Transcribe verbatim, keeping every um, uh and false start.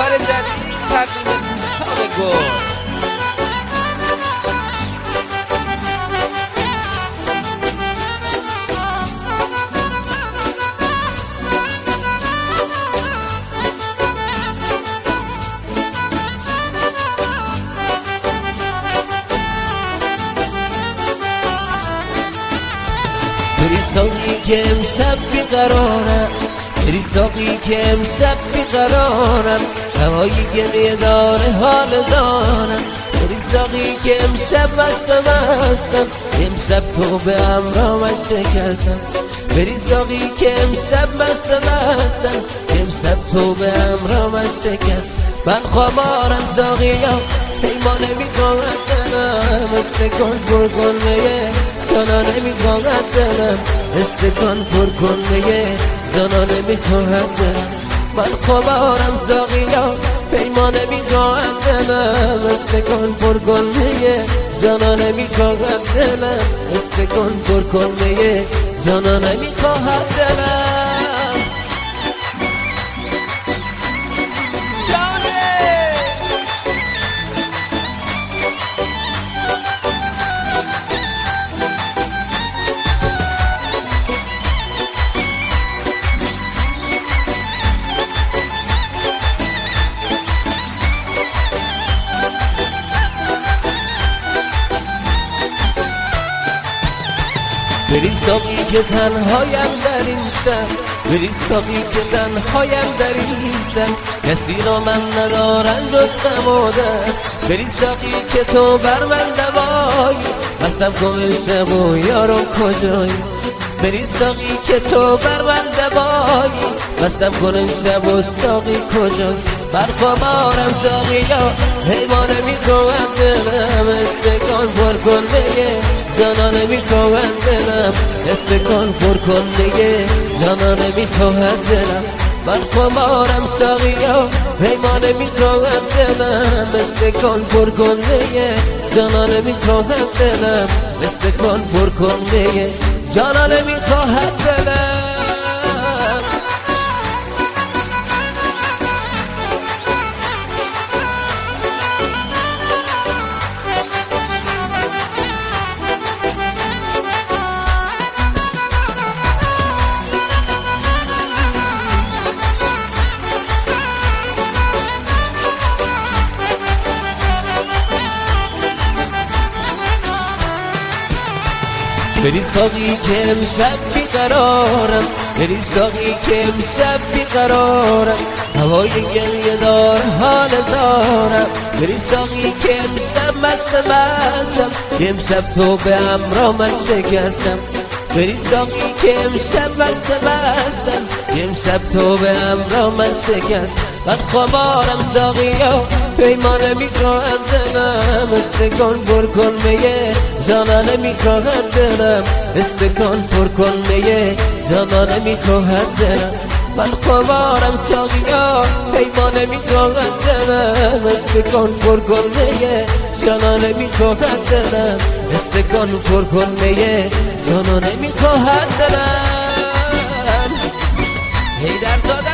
اثر جدید تقدیم دوستان گل. بری ساقی که امشب بیقرارم، بری ساقی که امشب بیقرارم، هوای گریه داره حال دارم. بری ساقی که امشب بستم بستم، امشب تو به امرامت شکستم. بری ساقی که امشب بستم بستم، امشب تو به امرامت شکست. من خوابارم ساقیا پیمانه میکنم دلم، استکان پر کن میه جانانه میخواهد دلم، استکان پر کن میه جانانه میخواهد دلم. من خوابارم ساقیا پیمانه میخواهد دلم، استکان پر کن میه جانانه میخواهد دلم، استکان پر کن میه جانانه میخواهد دلم. بری ساقی که تنهایم در این شب، بری ساقی که تنهایم در این شب، کسی را من ندارم جز غم و درد. بری ساقی که تو بر من دوایی، قسم کن شب و یارم کجایی. بری ساقی که تو بر من دوایی، قسم کن شب و ساقی کجایی. بر خوابارم ساقیا حیوانه میکنم دلم، استکان پر کن میه جانانه میخواهد دلم، استکان پر کن میه جانانه میخواهد دلم. من خوابارم ساقیا پیمانه میخواهد دلم، استکان پر کن میه جانانه میخواهد دلم، استکان پر کن میه جانانه میخواهد دلم. بری ساقی که امشب بیقرارم، بری ساقی که امشب بیقرارم، هوای گریه دار حال دارم. بری ساقی که امشب مست مستم، امشب تو به امرامت شکستم. بری ساقی که امشب مست مستم، امشب تو به امرامت شکست. من خوابارم ساقیا پیمانه میخواهد دلم، استکان پر کن میه جانانه میخواهد دلم، استکان پر کن میه جانانه میخواهد دلم. من خوابارم ساقیا پیمانه میخواهد دلم، استکان پر کن میه جانانه میخواهد دلم، استکان پر کن میه جانانه میخواهد دلم. حیدرزاده